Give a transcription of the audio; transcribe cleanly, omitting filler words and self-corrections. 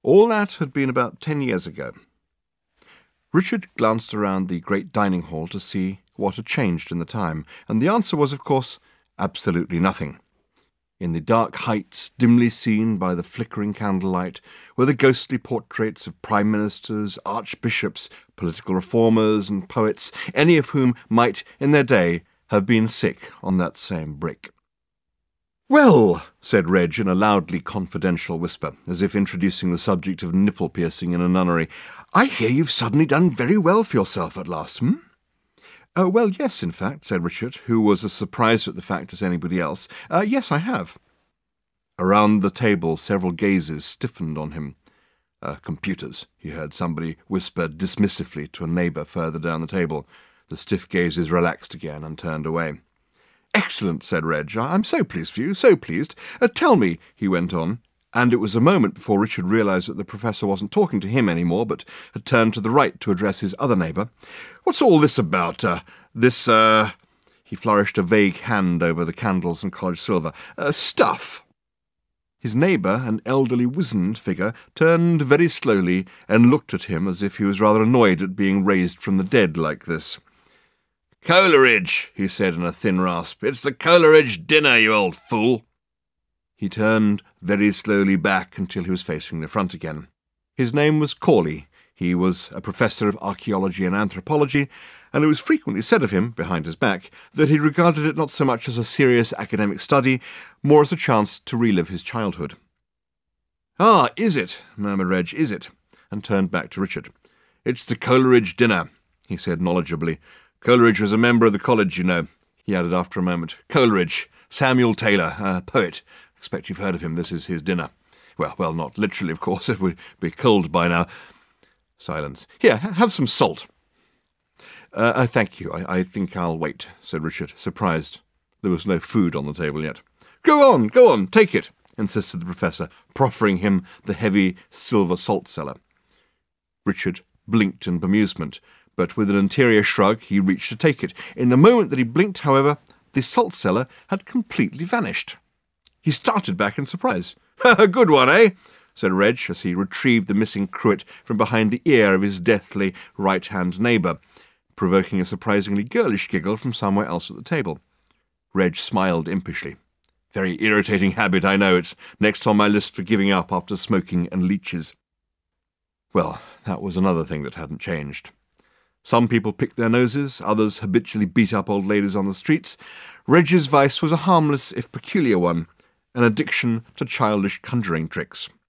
All that had been about 10 years ago. Richard glanced around the great dining hall to see what had changed in the time, and the answer was, of course, absolutely nothing. In the dark heights, dimly seen by the flickering candlelight, were the ghostly portraits of prime ministers, archbishops, political reformers, and poets, any of whom might, in their day, have been sick on that same brick. "Well," said Reg in a loudly confidential whisper, as if introducing the subject of nipple-piercing in a nunnery, "I hear you've suddenly done very well for yourself at last, "Well, yes, in fact," said Richard, who was as surprised at the fact as anybody else. "Yes, I have." Around the table several gazes stiffened on him. "Computers," he heard somebody whisper dismissively to a neighbour further down the table. The stiff gazes relaxed again and turned away. "Excellent," said Reg. "I'm so pleased for you, so pleased. Tell me," he went on, and it was a moment before Richard realised that the Professor wasn't talking to him any more, but had turned to the right to address his other neighbour. "What's all this about, He flourished a vague hand over the candles and college silver. "Stuff." His neighbour, an elderly, wizened figure, turned very slowly and looked at him as if he was rather annoyed at being raised from the dead like this. "Coleridge," he said in a thin rasp. "It's the Coleridge dinner, you old fool." He turned very slowly back until he was facing the front again. His name was Corley. He was a professor of archaeology and anthropology, and it was frequently said of him, behind his back, that he regarded it not so much as a serious academic study, more as a chance to relive his childhood. "Ah, is it?" murmured Reg. "Is it?" and turned back to Richard. "It's the Coleridge dinner," he said knowledgeably. "Coleridge was a member of the college, you know," he added after a moment. "Coleridge, Samuel Taylor, a poet. Expect you've heard of him. This is his dinner. Well, not literally, of course. It would be cold by now." Silence. "Here, have some salt." Thank you. I think I'll wait," said Richard, surprised. There was no food on the table yet. Go on, take it," insisted the Professor, proffering him the heavy silver salt cellar. Richard blinked in bemusement, but with an interior shrug he reached to take it. In the moment that he blinked, however, the salt cellar had completely vanished. He started back in surprise. "Good one, eh?" said Reg, as he retrieved the missing cruet from behind the ear of his deathly right-hand neighbour, provoking a surprisingly girlish giggle from somewhere else at the table. Reg smiled impishly. "Very irritating habit, I know. It's next on my list for giving up after smoking and leeches." Well, that was another thing that hadn't changed. Some people picked their noses, others habitually beat up old ladies on the streets. Reg's vice was a harmless, if peculiar one, an addiction to childish conjuring tricks.